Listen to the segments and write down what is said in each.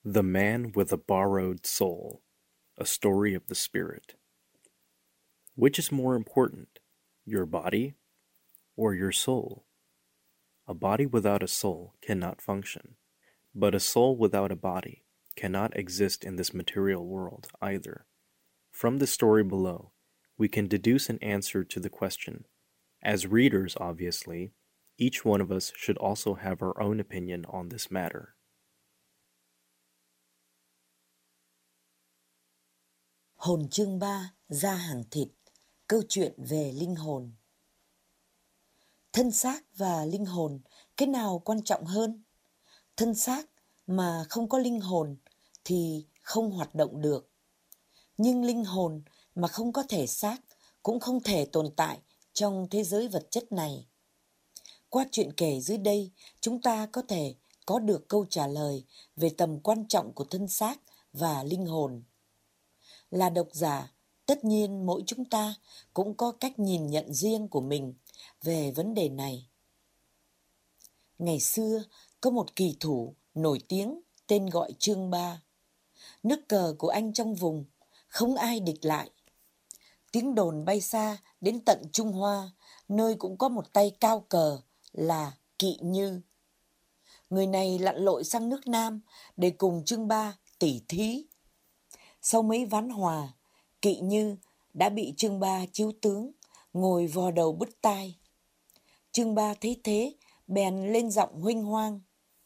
The Man with a Borrowed Soul, A Story of the Spirit. Which is more important, your body or your soul? A body without a soul cannot function, but a soul without a body cannot exist in this material world either. From the story below, we can deduce an answer to the question. As readers, obviously, each one of us should also have our own opinion on this matter. Hồn chương 3, da hàng thịt, câu chuyện về linh hồn. Thân xác và linh hồn, cái nào quan trọng hơn? Thân xác mà không có linh hồn thì không hoạt động được. Nhưng linh hồn mà không có thể xác cũng không thể tồn tại trong thế giới vật chất này. Qua chuyện kể dưới đây, chúng ta có thể có được câu trả lời về tầm quan trọng của thân xác và linh hồn. Là độc giả, tất nhiên mỗi chúng ta cũng có cách nhìn nhận riêng của mình về vấn đề này. Ngày xưa, có một kỳ thủ nổi tiếng tên gọi Trương Ba. Nước cờ của anh trong vùng, không ai địch lại. Tiếng đồn bay xa đến tận Trung Hoa, nơi cũng có một tay cao cờ là Kỵ Như. Người này lặn lội sang nước Nam để cùng Trương Ba tỉ thí. Sau mấy ván hòa, Kỵ Như đã bị Trương Ba chiếu tướng, ngồi vò đầu bứt tai. Trương Ba thấy thế, bèn lên giọng huênh hoang.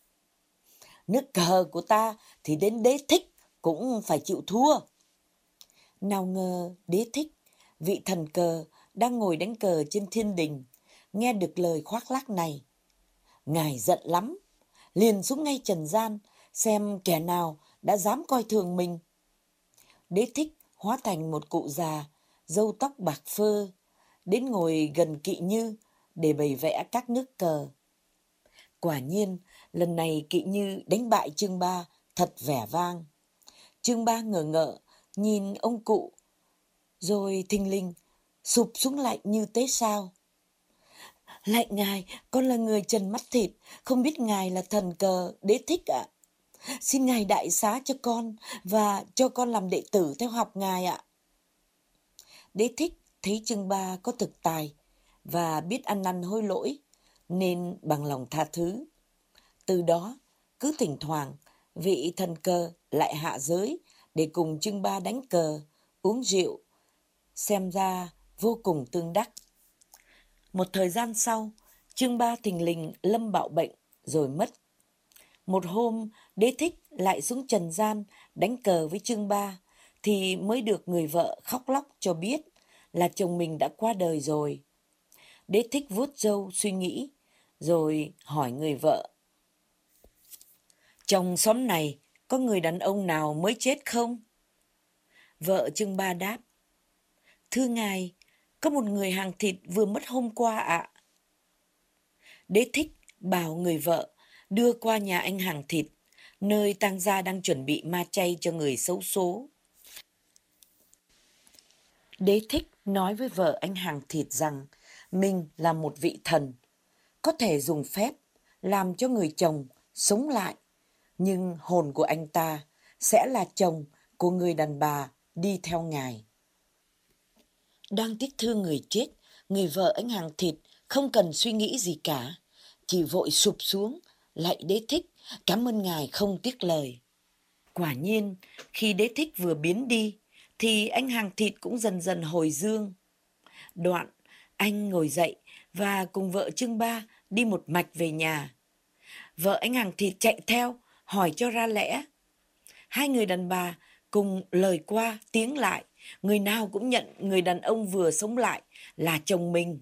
Nước cờ của ta thì đến Đế Thích cũng phải chịu thua. Nào ngờ Đế Thích, vị thần cờ đang ngồi đánh cờ trên thiên đình, nghe được lời khoác lác này. Ngài giận lắm, liền xuống ngay trần gian, xem kẻ nào đã dám coi thường mình. Đế Thích hóa thành một cụ già, râu tóc bạc phơ, đến ngồi gần Kỵ Như để bày vẽ các nước cờ. Quả nhiên, lần này Kỵ Như đánh bại Trương Ba thật vẻ vang. Trương Ba ngờ ngợ nhìn ông cụ, rồi thình lình sụp xuống lạy như tế sao. Lạy ngài, con là người trần mắt thịt, không biết ngài là thần cờ Đế Thích ạ. Xin ngài đại xá cho con và cho con làm đệ tử theo học ngài ạ. Đế Thích thấy Trương Ba có thực tài và biết ăn năn hối lỗi, nên bằng lòng tha thứ. Từ đó, cứ thỉnh thoảng, vị thần cờ lại hạ giới để cùng Trương Ba đánh cờ, uống rượu, xem ra vô cùng tương đắc. Một thời gian sau, Trương Ba thình lình lâm bạo bệnh rồi mất. Một hôm, Đế Thích lại xuống trần gian đánh cờ với Trương Ba thì mới được người vợ khóc lóc cho biết là chồng mình đã qua đời rồi. Đế Thích vuốt râu suy nghĩ, rồi hỏi người vợ. Trong xóm này có người đàn ông nào mới chết không? Vợ Trương Ba đáp. Thưa ngài, có một người hàng thịt vừa mất hôm qua ạ. Đế Thích bảo người vợ đưa qua nhà anh hàng thịt, nơi tang gia đang chuẩn bị ma chay cho người xấu số. Đế Thích nói với vợ anh hàng thịt rằng mình là một vị thần, có thể dùng phép làm cho người chồng sống lại, nhưng hồn của anh ta sẽ là chồng của người đàn bà đi theo ngài. Đang tiếc thương người chết, người vợ anh hàng thịt không cần suy nghĩ gì cả, chỉ vội sụp xuống, lạy Đế Thích, cảm ơn ngài không tiếc lời. Quả nhiên, khi Đế Thích vừa biến đi, thì anh hàng thịt cũng dần dần hồi dương. Đoạn, anh ngồi dậy và cùng vợ Trương Ba đi một mạch về nhà. Vợ anh hàng thịt chạy theo, hỏi cho ra lẽ. Hai người đàn bà cùng lời qua tiếng lại, người nào cũng nhận người đàn ông vừa sống lại là chồng mình.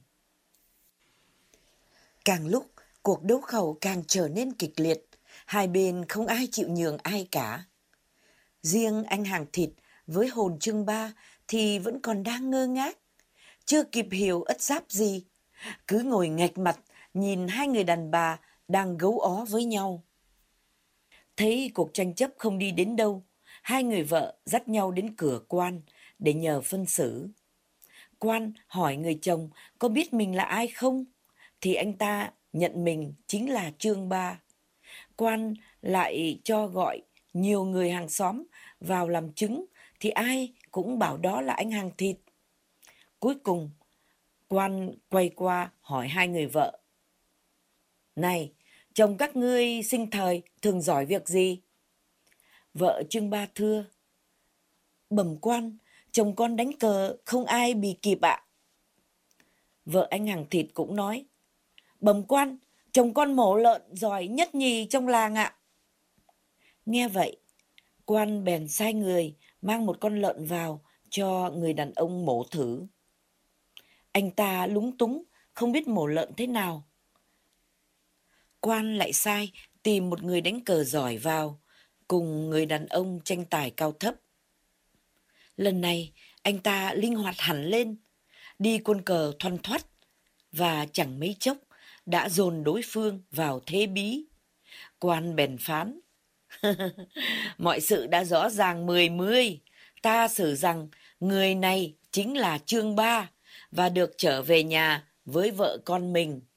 Càng lúc, cuộc đấu khẩu càng trở nên kịch liệt, hai bên không ai chịu nhường ai cả. Riêng anh hàng thịt với hồn Trương Ba thì vẫn còn đang ngơ ngác, chưa kịp hiểu ất giáp gì, cứ ngồi nghệch mặt nhìn hai người đàn bà đang gấu ó với nhau. Thấy cuộc tranh chấp không đi đến đâu, hai người vợ dắt nhau đến cửa quan để nhờ phân xử. Quan hỏi người chồng có biết mình là ai không, thì anh ta nhận mình chính là Trương Ba. Quan lại cho gọi Nhiều người hàng xóm vào làm chứng thì ai cũng bảo đó là anh hàng thịt. Cuối cùng, quan quay qua hỏi hai người vợ. Này, chồng các ngươi sinh thời thường giỏi việc gì? Vợ Trương Ba thưa. Bẩm quan, chồng con đánh cờ không ai bì kịp ạ. Vợ anh hàng thịt cũng nói. Bẩm quan, chồng con mổ lợn giỏi nhất nhì trong làng ạ. Nghe vậy, quan bèn sai người mang một con lợn vào cho người đàn ông mổ thử. Anh ta lúng túng, không biết mổ lợn thế nào. Quan lại sai tìm một người đánh cờ giỏi vào, cùng người đàn ông tranh tài cao thấp. Lần này, anh ta linh hoạt hẳn lên, đi quân cờ thoăn thoắt, và chẳng mấy chốc đã dồn đối phương vào thế bí. Quan bèn phán. Mọi sự đã rõ ràng 10-10. Ta xử rằng người này chính là Trương Ba và được trở về nhà với vợ con mình.